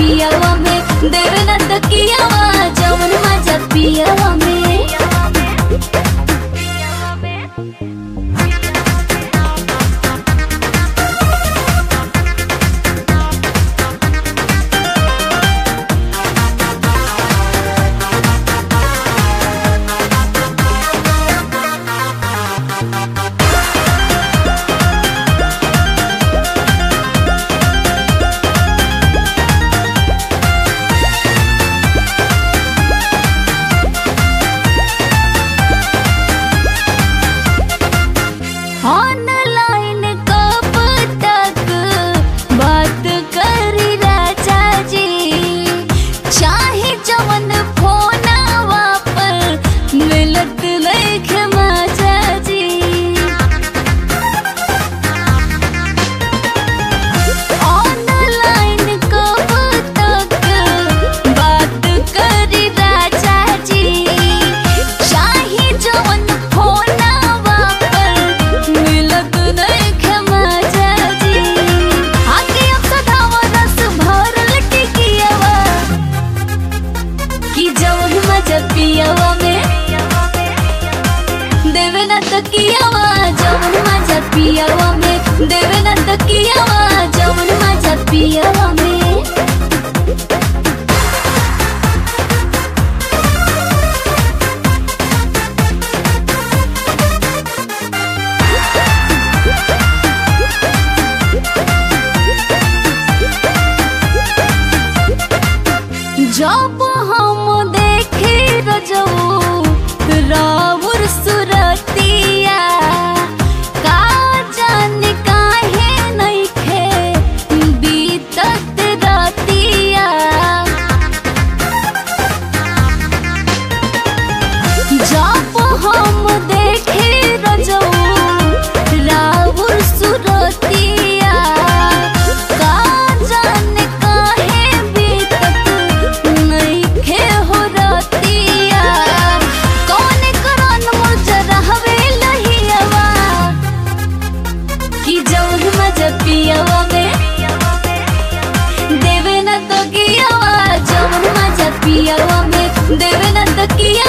पियावा में, देवे न तकियावा जवन मजा पियावा में। ऑनलाइन कब तक बात करी राजा जी, चाहे जवन फोनवा पर मिलत नइखे मजा जी। ऑनलाइन कब तक बात करी राजा जी, चाहे जवन फोनवा पर मिलत नइखे मजा जी। आके अब सदावा रस भरल टिकियावा कि जवन मजा पियावा में, देवे न तकियावा जवन मजा पियावा में, देवे न तकियावा जवन मजा पियावा में। जब हम देखे रजऊ राउर सुरतिया, का जाने काहे नइखे बीतत रतिया। जब हम देखे रजऊ राउर सुरतिया, का जाने काहे बीतत नइखे हो रतिया। कौन करन मुजरा हवे लहियावा कि जवन मजा पियावा में, देवे न तकियावा जवन मजा पियावा में, देवे न तकिया